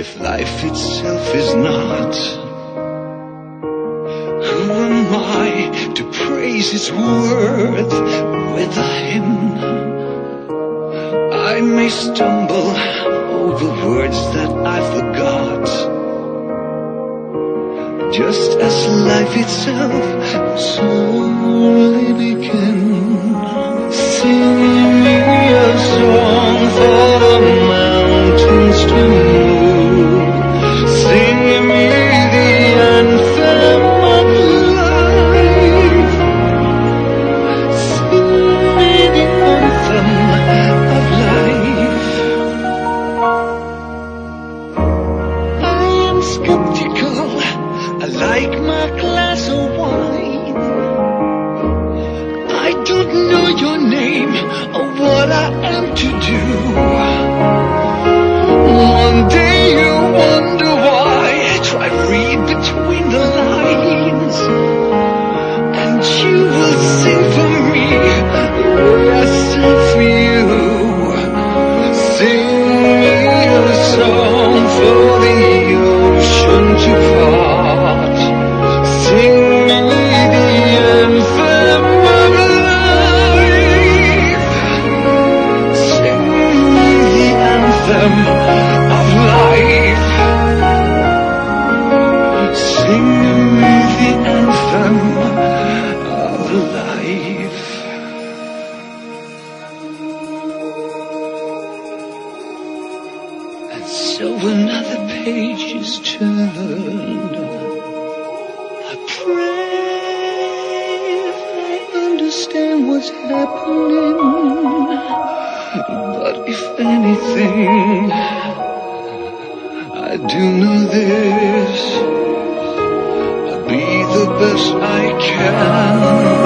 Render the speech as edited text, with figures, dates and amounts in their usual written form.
if life itself is not? Who am I to praise its worth with a hymn? I may stumble over words that I forgot, just as life itself slowly began. Sing me a song for the mountains to move. Sing me the anthem of life. Sing me the anthem of life. I am skeptical, I like my glass of wine. I don't know your name or what I am to do. One day you wonder why. Try read between the lines, and you will sing for me the way I sing for you. Sing me a song for the ocean to part. Sing me the anthem of life. Sing me the anthem of life. Sing me the anthem of life. And so another page is turned. I pray I understand what's happening, but if anything, I do know this: I'll be the best I can.